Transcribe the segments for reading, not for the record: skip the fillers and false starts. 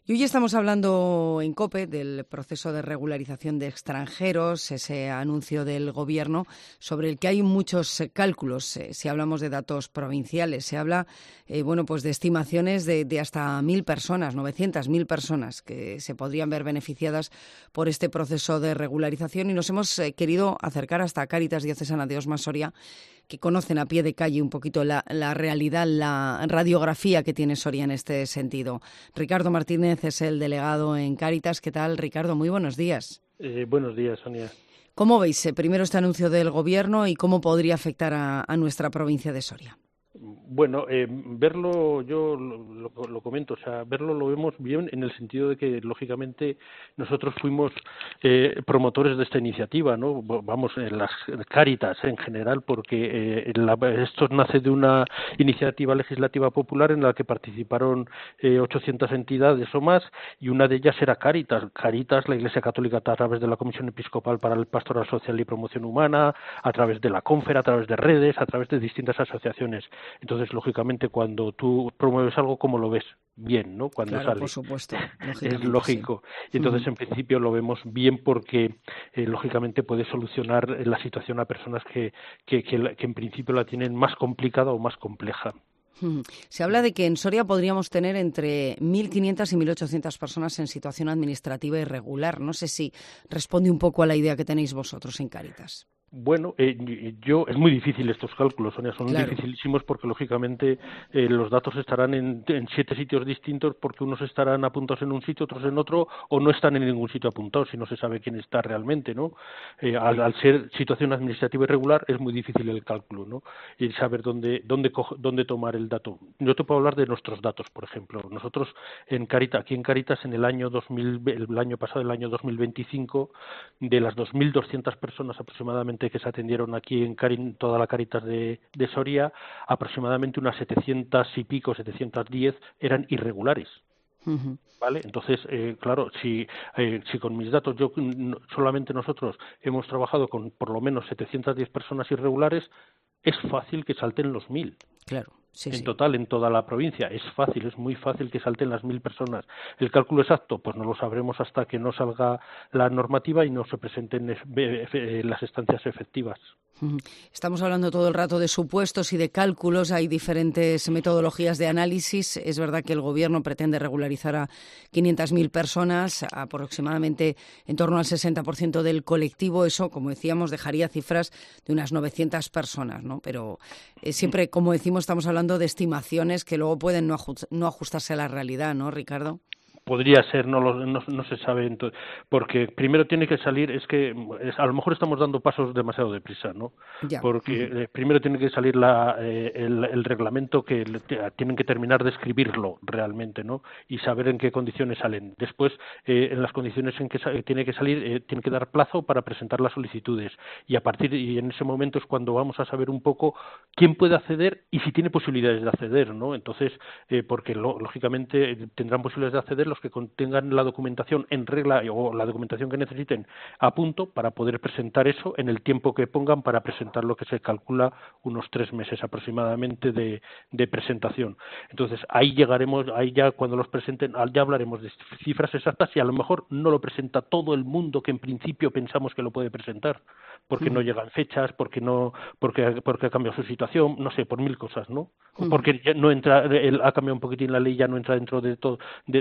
Y hoy estamos hablando en COPE del proceso de regularización de extranjeros, ese anuncio del Gobierno sobre el que hay muchos cálculos. Si hablamos de datos provinciales, se habla pues de estimaciones de hasta 1.000 personas, 900.000 personas que se podrían ver beneficiadas por este proceso de regularización. Y nos hemos querido acercar hasta Cáritas Diocesana de Osma Soria, que conocen a pie de calle un poquito la realidad, la radiografía que tiene Soria en este sentido. Ricardo Martínez es el delegado en Cáritas. ¿Qué tal, Ricardo? Muy buenos días. Buenos días, Sonia. ¿Cómo veis primero este anuncio del Gobierno y cómo podría afectar a nuestra provincia de Soria? Bueno, verlo, yo lo comento, o sea, verlo lo vemos bien en el sentido de que, lógicamente, nosotros fuimos promotores de esta iniciativa, ¿no? Vamos, en las Cáritas en general, porque esto nace de una iniciativa legislativa popular en la que participaron 800 entidades o más, y una de ellas era Cáritas. Cáritas, la Iglesia Católica, a través de la Comisión Episcopal para el Pastoral Social y Promoción Humana, a través de la Confer, a través de redes, a través de distintas asociaciones. Entonces, lógicamente, cuando tú promueves algo, ¿cómo lo ves? Bien, ¿no? Cuando claro, sale. Por supuesto, Es lógico. Sí. Y entonces, en principio, lo vemos bien porque, lógicamente, puede solucionar la situación a personas que en principio la tienen más complicada o más compleja. Se habla de que en Soria podríamos tener entre 1.500 y 1.800 personas en situación administrativa irregular. No sé si responde un poco a la idea que tenéis vosotros en Cáritas. Bueno, es muy difícil estos cálculos, Sonia, son dificilísimos porque lógicamente los datos estarán en 7 sitios distintos porque unos estarán apuntados en un sitio, otros en otro, o no están en ningún sitio apuntados si no se sabe quién está realmente, ¿no? Al ser situación administrativa irregular es muy difícil el cálculo, ¿no? Y saber dónde tomar el dato. Yo te puedo hablar de nuestros datos, por ejemplo. Nosotros aquí en Cáritas, en el año 2025, de las 2.200 personas aproximadamente que se atendieron aquí en toda la Cáritas de Soria, aproximadamente unas 700 y pico, 710 eran irregulares. ¿Vale? Entonces, claro, si con mis datos solamente nosotros hemos trabajado con por lo menos 710 personas irregulares, es fácil que salten los 1.000. Claro. Sí, total, en toda la provincia. Es muy fácil que salten las 1.000 personas. ¿El cálculo exacto? Pues no lo sabremos hasta que no salga la normativa y no se presenten las estancias efectivas. Estamos hablando todo el rato de supuestos y de cálculos, hay diferentes metodologías de análisis. Es verdad que el Gobierno pretende regularizar a 500.000 personas, aproximadamente en torno al 60% del colectivo. Eso, como decíamos, dejaría cifras de unas 900 personas, ¿no? Pero siempre, como decimos, estamos hablando de estimaciones que luego pueden no ajustarse a la realidad, ¿no, Ricardo? Podría ser, no se sabe, porque primero tiene que salir, a lo mejor estamos dando pasos demasiado deprisa, ¿no? Ya. Porque primero tiene que salir el reglamento que tienen que terminar de escribirlo realmente, ¿no? Y saber en qué condiciones salen. Después, en las condiciones en que tiene que salir, tiene que dar plazo para presentar las solicitudes. Y en ese momento es cuando vamos a saber un poco quién puede acceder y si tiene posibilidades de acceder, ¿no? Entonces, porque lógicamente tendrán posibilidades de acceder los que contengan la documentación en regla o la documentación que necesiten a punto para poder presentar eso en el tiempo que pongan para presentar lo que se calcula unos 3 meses aproximadamente de presentación. Entonces ahí llegaremos, ahí ya cuando los presenten ya hablaremos de cifras exactas y a lo mejor no lo presenta todo el mundo que en principio pensamos que lo puede presentar porque no llegan fechas, porque ha cambiado su situación, no sé, por 1.000 cosas, ¿no? O porque ya no entra, ha cambiado un poquitín la ley, ya no entra dentro de todo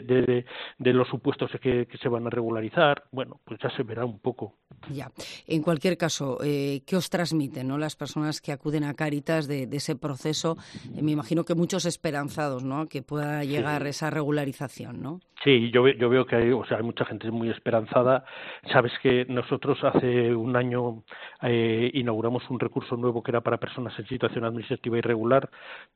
de los supuestos que se van a regularizar. Bueno, pues ya se verá un poco. Ya. En cualquier caso, ¿qué os transmiten, ¿no?, las personas que acuden a Cáritas de ese proceso? Me imagino que muchos esperanzados, ¿no?, que pueda llegar esa regularización, ¿no? Sí, yo veo que hay mucha gente muy esperanzada. Sabes que nosotros hace un año inauguramos un recurso nuevo que era para personas en situación administrativa irregular,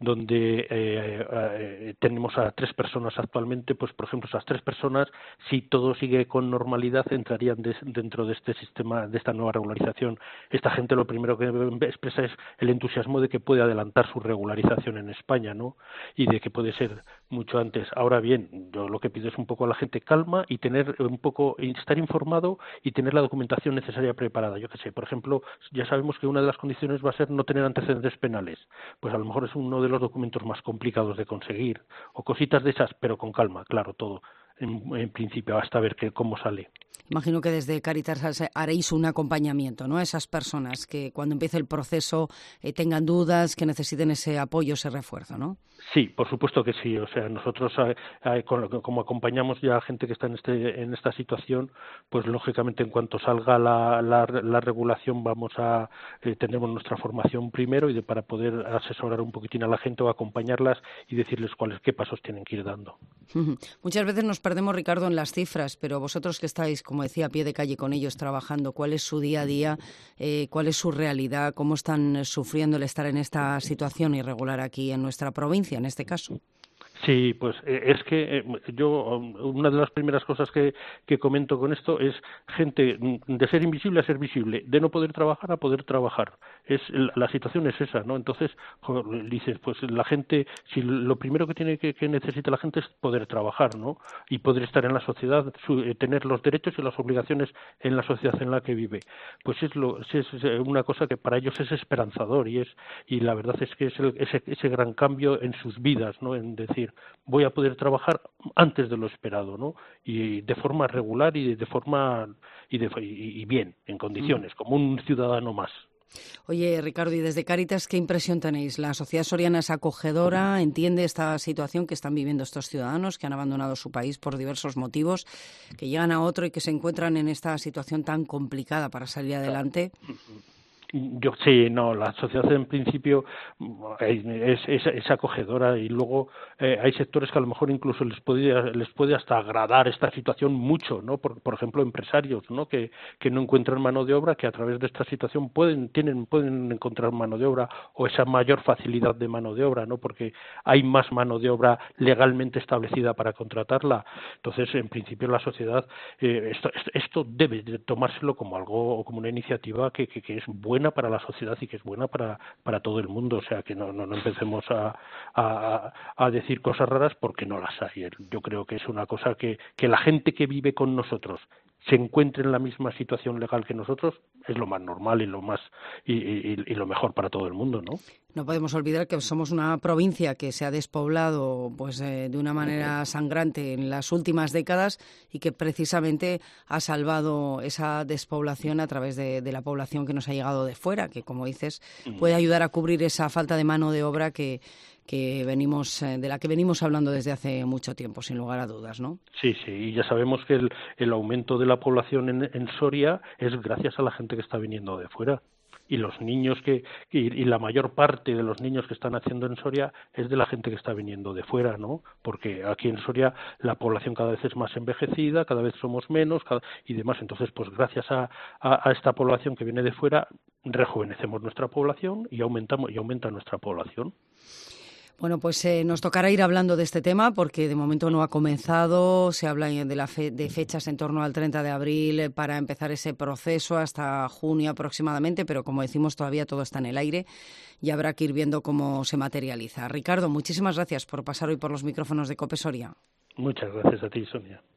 donde tenemos a 3 personas actualmente. Pues, por ejemplo, esas 3 personas, si todo sigue con normalidad, entrarían dentro de este sistema, de esta nueva regularización. Esta gente lo primero que expresa es el entusiasmo de que puede adelantar su regularización en España, ¿no? Y de que puede ser mucho antes. Ahora bien, yo lo que pido es un poco a la gente calma y estar informado y tener la documentación necesaria preparada. Yo qué sé, por ejemplo, ya sabemos que una de las condiciones va a ser no tener antecedentes penales. Pues a lo mejor es uno de los documentos más complicados de conseguir, o cositas de esas, pero con calma, claro, todo. en principio, hasta ver cómo sale. Imagino que desde Cáritas haréis un acompañamiento, ¿no? A esas personas que cuando empiece el proceso tengan dudas, que necesiten ese apoyo, ese refuerzo, ¿no? Sí, por supuesto que sí. O sea, nosotros como acompañamos ya a gente que está en esta situación, pues lógicamente en cuanto salga la regulación tendremos nuestra formación primero para poder asesorar un poquitín a la gente o acompañarlas y decirles qué pasos tienen que ir dando. Muchas veces nos perdemos, Ricardo, en las cifras, pero vosotros que estáis, como decía, a pie de calle con ellos trabajando, ¿cuál es su día a día? ¿Cuál es su realidad? ¿Cómo están sufriendo el estar en esta situación irregular aquí en nuestra provincia, en este caso? Sí, pues es que una de las primeras cosas que comento con esto es gente de ser invisible a ser visible, de no poder trabajar a poder trabajar. La situación es esa, ¿no? Entonces, dices, pues la gente, si lo primero que necesita la gente es poder trabajar, ¿no? Y poder estar en la sociedad, tener los derechos y las obligaciones en la sociedad en la que vive. Pues es una cosa que para ellos es esperanzador y la verdad es que es ese gran cambio en sus vidas, ¿no? En decir, voy a poder trabajar antes de lo esperado, ¿no? Y de forma regular y y bien, en condiciones, como un ciudadano más. Oye, Ricardo, y desde Cáritas, ¿qué impresión tenéis? ¿La sociedad soriana es acogedora? ¿Entiende esta situación que están viviendo estos ciudadanos que han abandonado su país por diversos motivos, que llegan a otro y que se encuentran en esta situación tan complicada para salir adelante? La sociedad en principio es acogedora y luego hay sectores que a lo mejor incluso les puede hasta agradar esta situación mucho, ¿no? Por ejemplo, empresarios, ¿no? Que no encuentran mano de obra, que a través de esta situación pueden encontrar mano de obra o esa mayor facilidad de mano de obra, ¿no? Porque hay más mano de obra legalmente establecida para contratarla. Entonces, en principio, la sociedad esto debe de tomárselo como algo, como una iniciativa que es buena para la sociedad y que es buena para todo el mundo, o sea que no empecemos a decir cosas raras porque no las hay. Yo creo que es una cosa que la gente que vive con nosotros se encuentre en la misma situación legal que nosotros es lo más normal y lo más y lo mejor para todo el mundo, ¿no? No podemos olvidar que somos una provincia que se ha despoblado de una manera sangrante en las últimas décadas y que precisamente ha salvado esa despoblación a través de la población que nos ha llegado de fuera, que, como dices, puede ayudar a cubrir esa falta de mano de obra de la que venimos hablando desde hace mucho tiempo, sin lugar a dudas, ¿no? Sí, y ya sabemos que el aumento de la población en Soria es gracias a la gente que está viniendo de fuera. Y los niños y la mayor parte de los niños que están naciendo en Soria es de la gente que está viniendo de fuera, ¿no? Porque aquí en Soria la población cada vez es más envejecida, cada vez somos menos y demás. Entonces, pues gracias a esta población que viene de fuera, rejuvenecemos nuestra población y aumenta nuestra población. Bueno, pues nos tocará ir hablando de este tema porque de momento no ha comenzado. Se habla de fechas en torno al 30 de abril para empezar ese proceso hasta junio aproximadamente, pero como decimos todavía todo está en el aire y habrá que ir viendo cómo se materializa. Ricardo, muchísimas gracias por pasar hoy por los micrófonos de COPE Soria. Muchas gracias a ti, Sonia.